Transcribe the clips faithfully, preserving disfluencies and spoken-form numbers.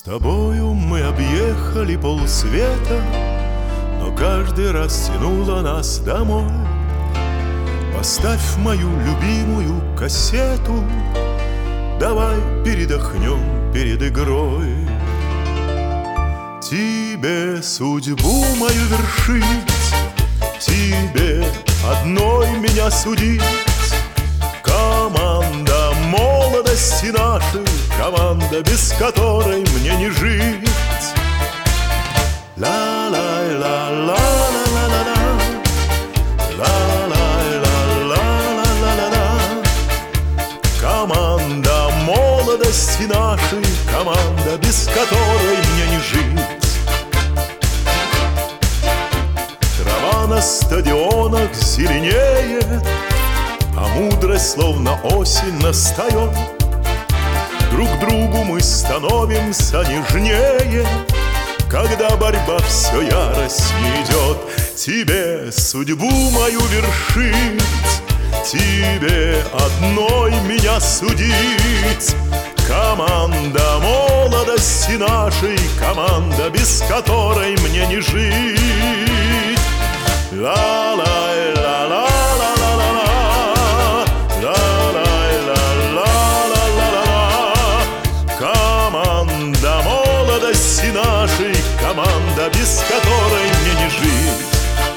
тобою мы объехали полсвета, но каждый раз тянуло нас домой. Поставь мою любимую кассету, давай передохнем перед игрой. Тебе судьбу мою вершить, тебе одной меня судить. Команда молодости нашей, команда, без которой мне не жить. Ла-лай-ла-ла-ла-ла-ла-ла, ла-лай-ла-ла-ла-ла-ла-ла. Команда молодости нашей, команда, без которой мне не жить. Трава на стадионах зеленеет, а мудрость словно осень настает. Друг другу мы становимся нежнее, когда борьба все яростнее идет. Тебе судьбу мою вершить, тебе одной меня судить. Команда молодости нашей, команда, без которой мне не жить. Ла-лай-ла-ла-ла-ла-ла, команда молодости нашей, команда, без которой мне не жить.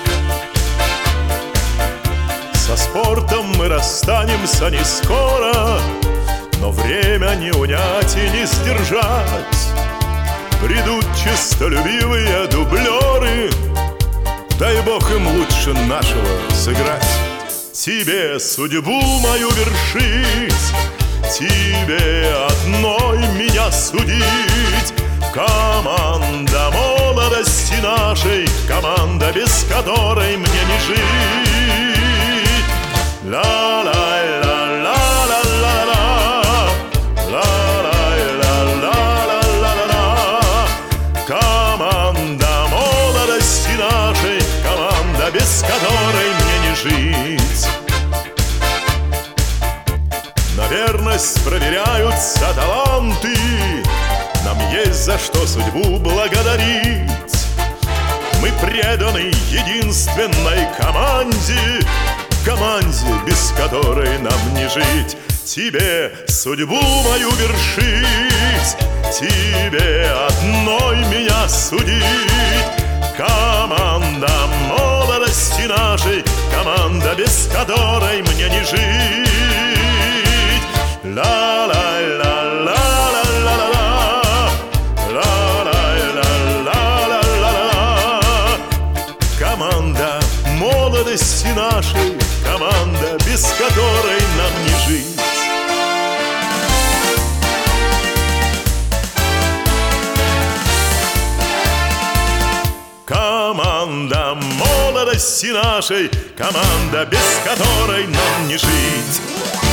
Со спортом мы расстанемся не скоро, но время не унять и не сдержать. Придут честолюбивые дублеры, дай Бог им лучше нашего сыграть. Тебе судьбу мою вершить, тебе одной меня судить. Команда молодости нашей, команда, без которой мне не жить. Ла-лай-ла-ла-ла-ла-ла, ла-лай-ла-ла-ла-ла-ла. Команда молодости нашей, команда, без которой мне не жить. На верность проверяются таланты, нам есть за что судьбу благодарить. Мы преданы единственной команде, команде, без которой нам не жить. Тебе судьбу мою вершить, тебе одной меня судить. Команда молодости нашей, команда, без которой мне не жить. Ла-лай-ла-ла-ла-ла-ла, ла-лай-ла-ла-ла-ла-ла. Команда молодости нашей, команда, без которой нам не жить. Команда молодости нашей, команда, без которой нам не жить.